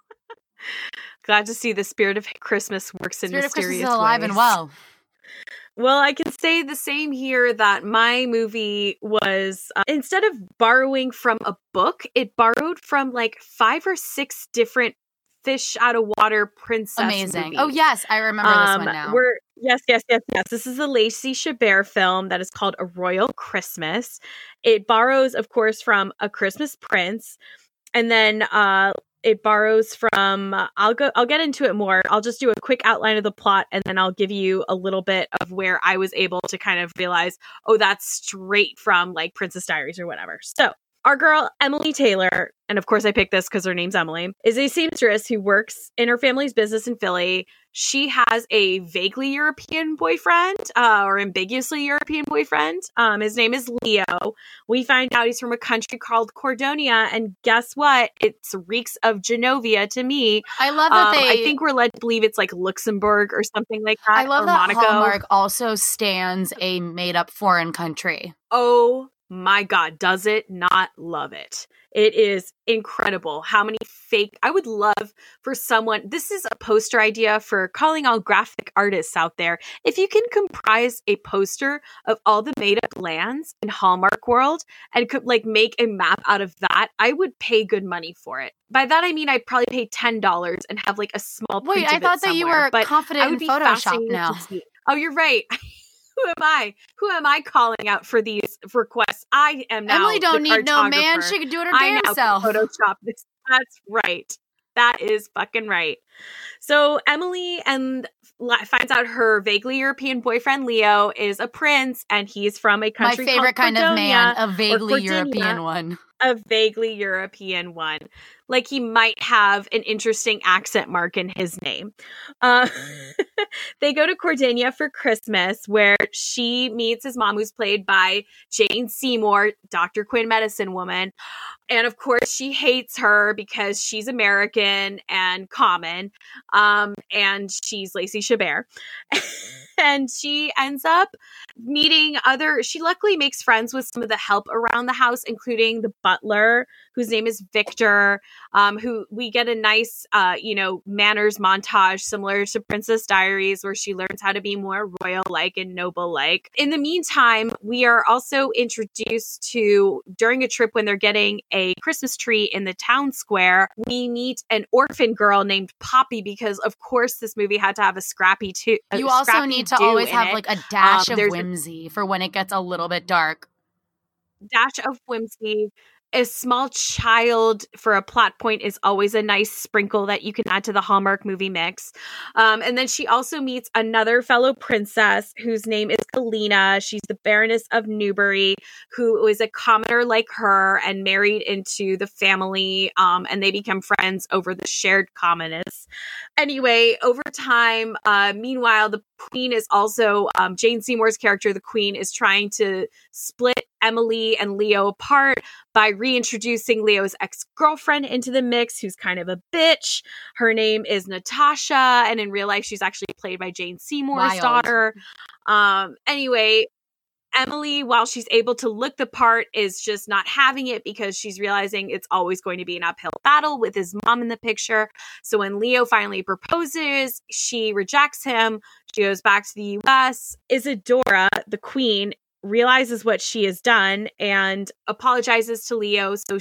Glad to see the spirit of Christmas works in mysterious ways. Spirit of Christmas is alive and well. Well, I can say the same here that my movie was, instead of borrowing from a book, it borrowed from like 5 or 6 different fish out of water princess Amazing. movies. Oh, yes. I remember this one now. Yes. This is a Lacey Chabert film that is called A Royal Christmas. It borrows, of course, from A Christmas Prince. And then It borrows from, I'll get into it more. I'll just do a quick outline of the plot, and then I'll give you a little bit of where I was able to kind of realize, oh, that's straight from like Princess Diaries or whatever. So our girl, Emily Taylor, and of course I picked this because her name's Emily, is a seamstress who works in her family's business in Philly. She has a vaguely European boyfriend, or ambiguously European boyfriend. His name is Leo. We find out he's from a country called Cordonia, and guess what? It reeks of Genovia to me. I love that I think we're led to believe it's like Luxembourg or something like that. I love or that Monaco. Hallmark also stands a made-up foreign country. Oh my God, does it not love it? It is incredible how many fake. I would love for someone. This is a poster idea for calling all graphic artists out there. If you can comprise a poster of all the made up lands in Hallmark World and could like make a map out of that, I would pay good money for it. By that, I mean, I'd probably pay $10 and have like a small print Wait, of I it thought that you somewhere, were but confident I would in be Photoshop fascinated now. to see. Oh, you're right. Who am I calling out for these requests? I am now Emily don't the need no man. cartographer. She could do it her I damn now self. can Photoshop this. That's right. That is fucking right. So Emily finds out her vaguely European boyfriend Leo is a prince, and he's from a My country favorite called kind of man, Cordonia, a vaguely Cordonia. European one. A vaguely European one. Like he might have an interesting accent mark in his name. They go to Cordonia for Christmas, where she meets his mom, who's played by Jane Seymour, Dr. Quinn medicine woman. And of course, she hates her because she's American and common. And she's Lacey Chabert. And she ends up meeting she luckily makes friends with some of the help around the house, including the butler, whose name is Victor, who we get a nice, manners montage similar to Princess Diaries, where she learns how to be more royal-like and noble-like. In the meantime, we are also introduced to, during a trip when they're getting a Christmas tree in the town square, we meet an orphan girl named Poppy, because of course this movie had to have a scrappy too. You also need to always have like a dash of whimsy for when it gets a little bit dark. Dash of whimsy. A small child for a plot point is always a nice sprinkle that you can add to the Hallmark movie mix. And then she also meets another fellow princess whose name is Galena. She's the Baroness of Newbury, who is a commoner like her and married into the family. And they become friends over the shared commonness. Anyway, over time, meanwhile, the Queen is also, Jane Seymour's character, the Queen, is trying to split Emily and Leo apart by reintroducing Leo's ex-girlfriend into the mix, who's kind of a bitch. Her name is Natasha, and in real life, she's actually played by Jane Seymour's daughter. Anyway, Emily, while she's able to look the part, is just not having it because she's realizing it's always going to be an uphill battle with his mom in the picture. So when Leo finally proposes, she rejects him. She goes back to the US. Isadora, the Queen, realizes what she has done and apologizes to Leo. So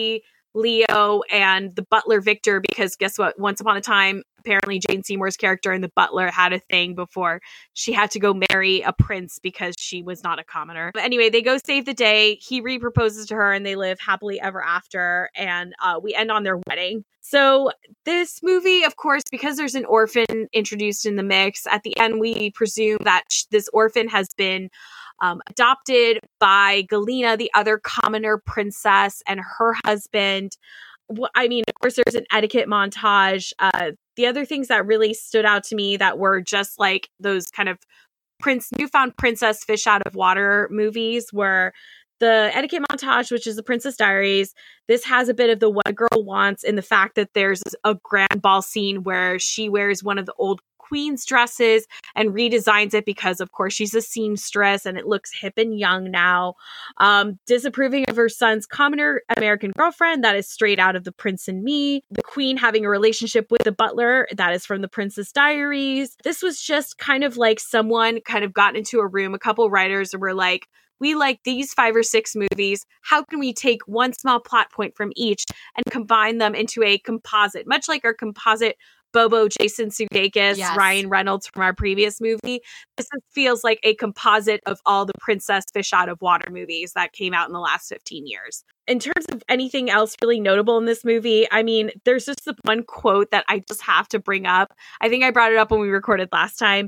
Leo, and the butler Victor, because guess what? Once upon a time, apparently Jane Seymour's character and the butler had a thing before she had to go marry a prince because she was not a commoner. But anyway, they go save the day. He re-proposes to her and they live happily ever after. And we end on their wedding. So this movie, of course, because there's an orphan introduced in the mix, at the end we presume that this orphan has been adopted by Galena, the other commoner princess, and her husband. I mean, of course, there's an etiquette montage. The other things that really stood out to me that were just like those kind of newfound princess fish out of water movies were the etiquette montage, which is the Princess Diaries. This has a bit of the What a Girl Wants in the fact that there's a grand ball scene where she wears one of the old Queen's dresses and redesigns it because, of course, she's a seamstress and it looks hip and young now. Disapproving of her son's commoner American girlfriend, that is straight out of The Prince and Me. The Queen having a relationship with the butler, that is from The Princess Diaries. This was just kind of like someone kind of got into a room, a couple writers were like, we like these 5 or 6 movies. How can we take one small plot point from each and combine them into a composite, much like our composite Bobo, Jason Sudeikis, Yes. Ryan Reynolds from our previous movie. Feels like a composite of all the Princess Fish Out of Water movies that came out in the last 15 years. In terms of anything else really notable in this movie, I mean, there's just the one quote that I just have to bring up. I think I brought it up when we recorded last time.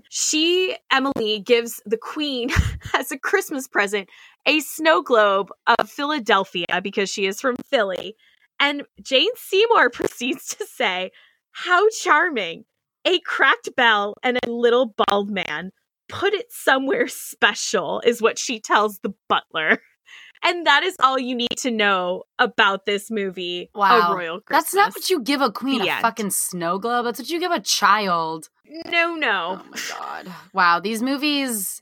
Emily, gives the queen as a Christmas present a snow globe of Philadelphia because she is from Philly. And Jane Seymour proceeds to say, "How charming. A cracked bell and a little bald man. Put it somewhere special," is what she tells the butler. And that is all you need to know about this movie, Wow. A Royal Christmas. That's not what you give a queen, The a end. fucking snow globe. That's what you give a child. No. Oh my God. Wow, these movies...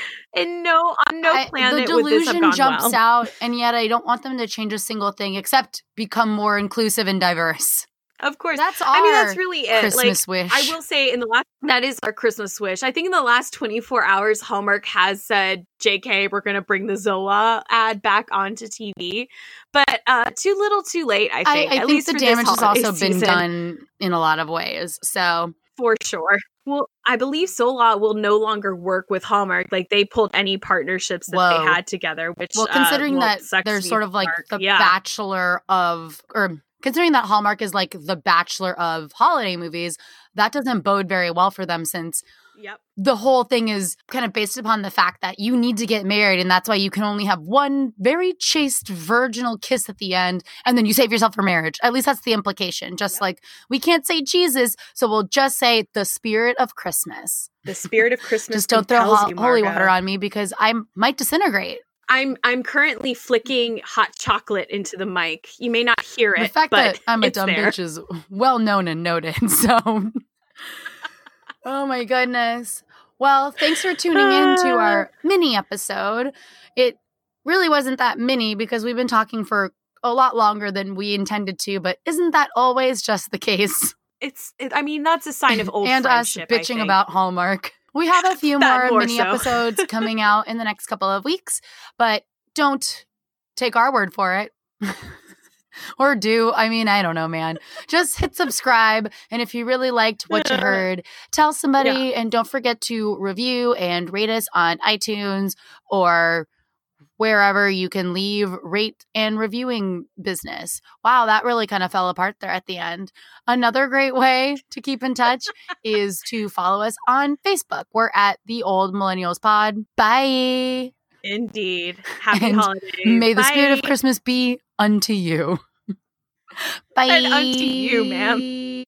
And no, on no planet the would this have delusion gone jumps well. out, and yet I don't want them to change a single thing except become more inclusive and diverse. Of course. That's I mean, our that's really it. Christmas wish. I will say that is our Christmas wish. I think in the last 24 hours, Hallmark has said, JK, we're going to bring the Zola ad back onto TV. But too little, too late, I think. I At think least the for damage this has also holiday been season, done in a lot of ways. So for sure. Well, I believe Zola will no longer work with Hallmark. Like, they pulled any partnerships that Whoa. they had together, which considering that sucks they're to be sort of like Hallmark. the Bachelor of, or considering that Hallmark is like the Bachelor of holiday movies, that doesn't bode very well for them since Yep. the whole thing is kind of based upon the fact that you need to get married, and that's why you can only have one very chaste virginal kiss at the end, and then you save yourself for marriage. At least that's the implication. Just like, we can't say Jesus, so we'll just say the spirit of Christmas. The spirit of Christmas. Just don't throw compels you, holy Margo. water on me because I might disintegrate. I'm currently flicking hot chocolate into the mic. You may not hear it, The fact but that I'm a it's dumb there. bitch is well known and noted. So, oh my goodness. Well, thanks for tuning in to our mini episode. It really wasn't that mini because we've been talking for a lot longer than we intended to, but isn't that always just the case? I mean, that's a sign of old And us friendship, I bitching think. about Hallmark. We have a few That more more mini so. episodes coming out in the next couple of weeks, but don't take our word for it. Or do. I mean, I don't know, man. Just hit subscribe. And if you really liked what you heard, tell somebody. And don't forget to review and rate us on iTunes or wherever you can leave rate and reviewing business. Wow, that really kind of fell apart there at the end. Another great way to keep in touch is to follow us on Facebook. We're at The Old Millennials Pod. Bye. Indeed. Happy And holidays. May the spirit of Bye. Christmas be unto you. Bye. And unto you, ma'am.